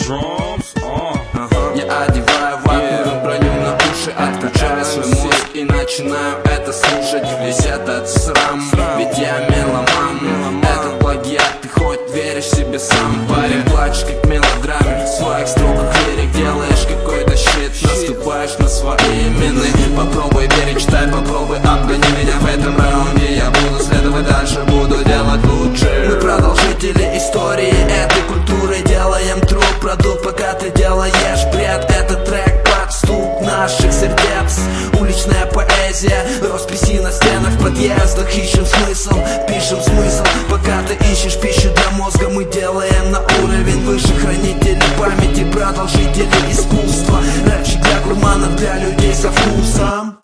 Я одеваю ватную броню на уши, отключаю свой мозг и начинаю это слушать. Весь этот срам, ведь я меломан. Этот плагиат, ты хоть веришь себе сам. Парень, плачешь как в мелодраме, в своих строках лирик делаешь какой-то щит. Наступаешь на свои мины. Попробуй перечитай, попробуй обгони меня в этом раунде. Я буду следовать дальше, буду делать лучше. Мы продолжители истории этой культуры. Делаем труд, продукт, пока ты делаешь бред. Этот трек под стук наших сердец. Уличная поэзия, росписи на стенах в подъездах. Ищем смысл, пишем смысл. Пока ты ищешь пищу для мозга, мы делаем на уровень выше. Хранители памяти, продолжители искусства. Рэпчик для гурманов, для людей со вкусом.